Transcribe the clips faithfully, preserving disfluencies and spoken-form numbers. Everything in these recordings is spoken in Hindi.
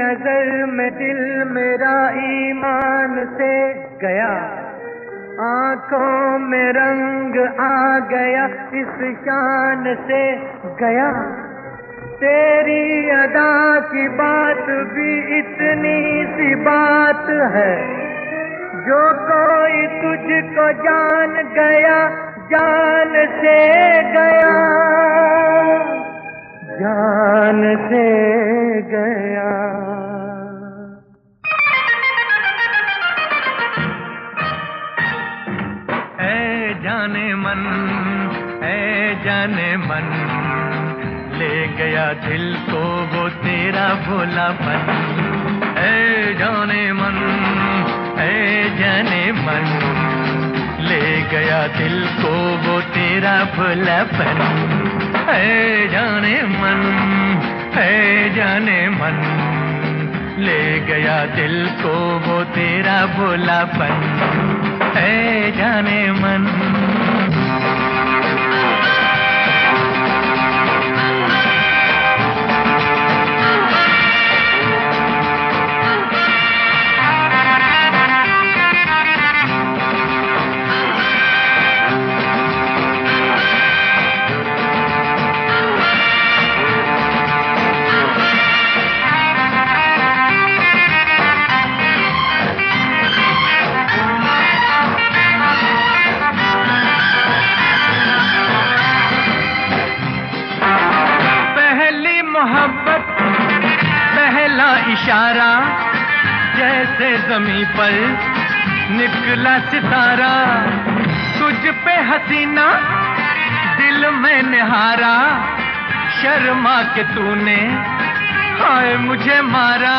नजर में दिल मेरा ईमान से गया, आंखों में रंग आ गया, इस शान से गया। तेरी अदा की बात भी इतनी सी बात है, जो कोई तुझको जान गया, जान से गया, जान से गया। ऐ जाने मन, ऐ जाने मन, ले गया दिल को वो तेरा भोलापन। ऐ जाने मन, ऐ जाने मन, ले गया दिल को वो तेरा भोलापन। ऐ जाने मन, ऐ जाने मन, ले गया दिल को वो तेरा भोलापन। ऐ जाने मन। मोहब्बत पहला इशारा, जैसे ज़मीं पर निकला सितारा। तुझ पे हसीना दिल में निहारा, शर्मा के तूने हाय मुझे मारा।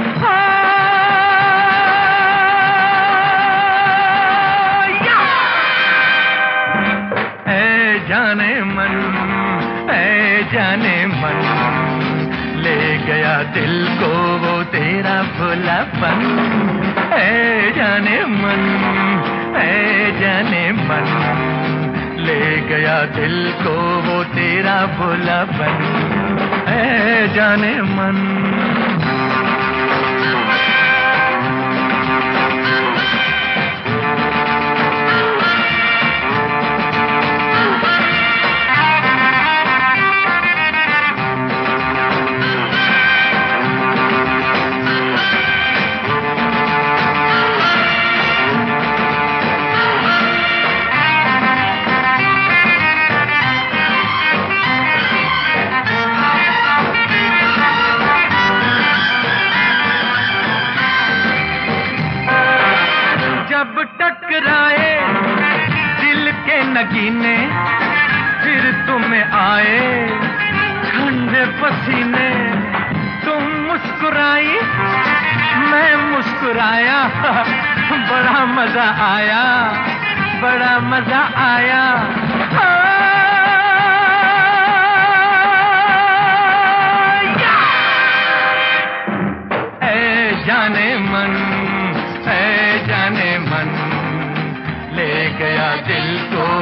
ऐ जाने मन, ऐ जाने मन, ले गया दिल को वो तेरा भोलापन। ऐ जाने मन, ऐ जाने मन, ले गया दिल को वो तेरा भोलापन। ऐ जाने मन। जब टकराए दिल के नगीने, फिर तुम्हें आए ठंडे पसीने। तुम मुस्कुराई, मैं मुस्कुराया, बड़ा मजा आया, बड़ा मजा आया। ऐ जाने मन, ऐ जाने मन, ले गया दिल को